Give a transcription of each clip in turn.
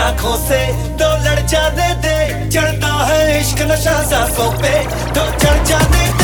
आंखों से तो लड़ जाने दे। चढ़ता है इश्क नशा सांसों पे तो चढ़ जाने दे।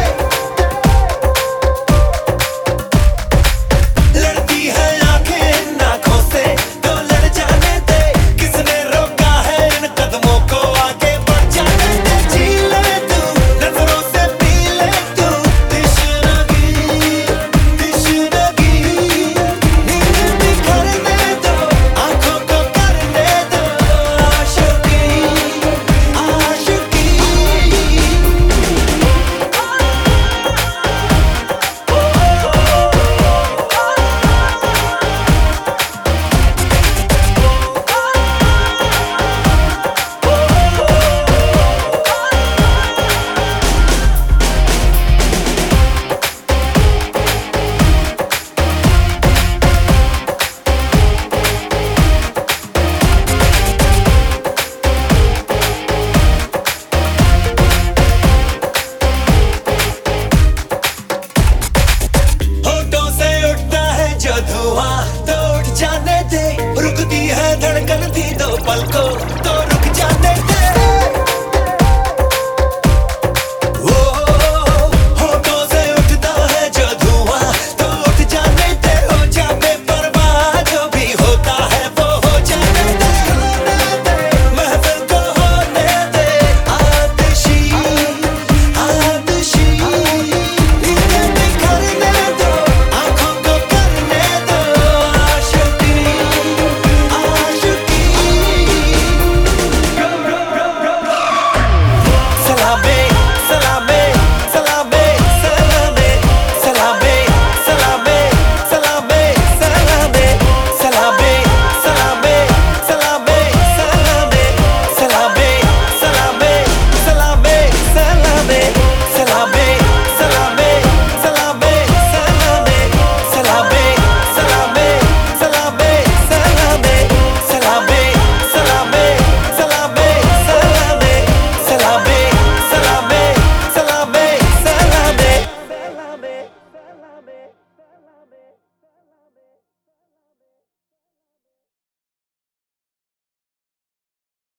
लड़ती है आंखें इन आंखों से तो लड़ जाने दे। किसने रोका है इन कदमों को आगे बढ़ जाने दे। जी ले तू नजरों से पी ले तू तिश्नगी तिश्नगी। नींद बिखरने दो आंखों को करने दो आशिकी आशिकी। होठों से उठता है जो धुआं तो उठ जाने दे। रुकती है धड़कन भी दो पल को तो